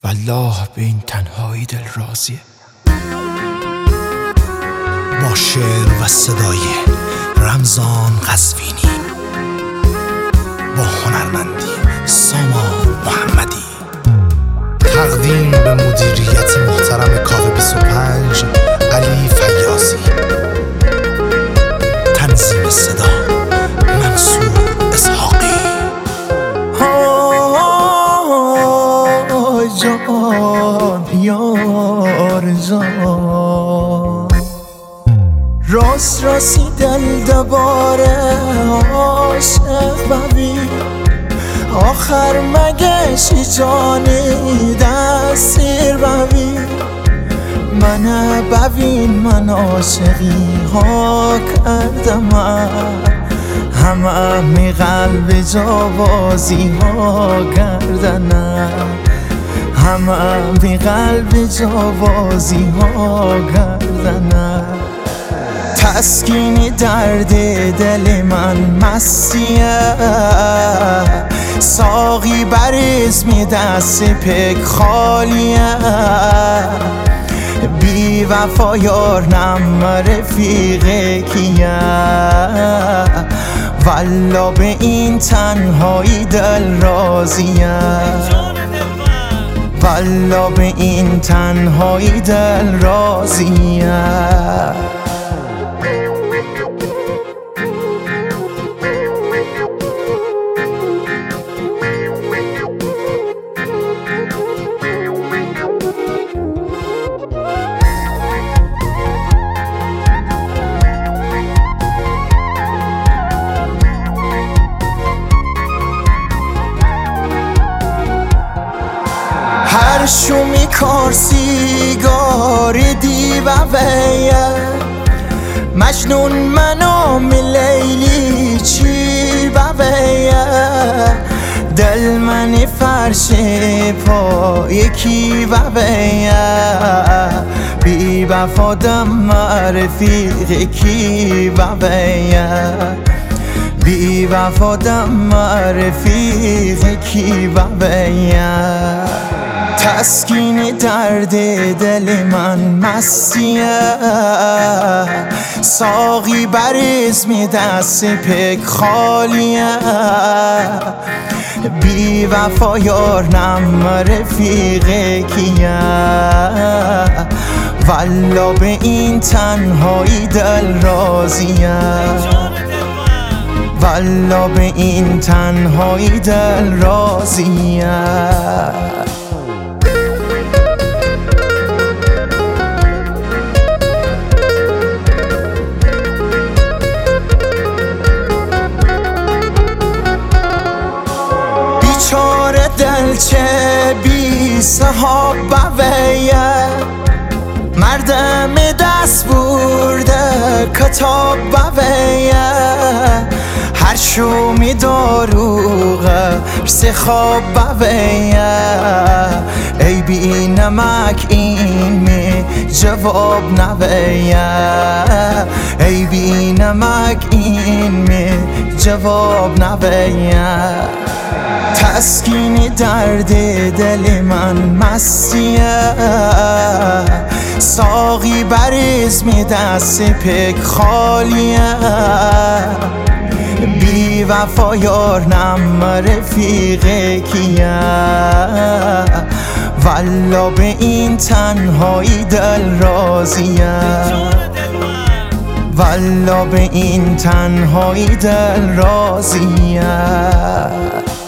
والله به این تنهایی دل راضیه. با شعر و صدای رمضان قزوینی، با هنرمندی سامان محمدی، تقدیم به مدیریت محترم کاوه 25 علی فیاضی، تنظیم صدا منصور اسحاقی. جان یار جان، راستی دل دباره عاشق ببین، آخر مگه شی جانی دستیر ببین، من ببین من عاشقی ها کردم، همه می قلب جوازی ها گردنم، همه می قلب جوازی ها گردنم. تسکینی درد دل من مستیه، ساقی بریز می دست پک خالیه، بی وفا یار نم رفیقه کیه، والا به این تنهایی دل راضیه، والا به این تنهایی دل راضیه. هر شو می کارسیگار دیو ویه، مجنون منو لیلی چی بویه، دل منی فرش پای کی بویه، بی وفادم رفیق کی بویه، بی وفادم رفیق کی بویه. تسکین درد دل من مستیه، ساقی بریز می دست پک خالیه، بی وفا یار نم رفیق کیه، والا به این تنهایی دل راضیه، والا به این تنهایی دل راضیه. بیچاره دل چه بی صحاب بویه، مردم دست برده کتاب بویه، هر شو می داروغه رس خواب بویه، ای بی نمک این می جواب نویه، ای بی نمک این می جواب نویه. تسکینی درد دل من مستیه، ساقی بریز می دست پک خالیه، بی وفا یار نم رفیق کیه، والا به این تنهایی دل راضیه، والا به این تنهایی دل راضیه.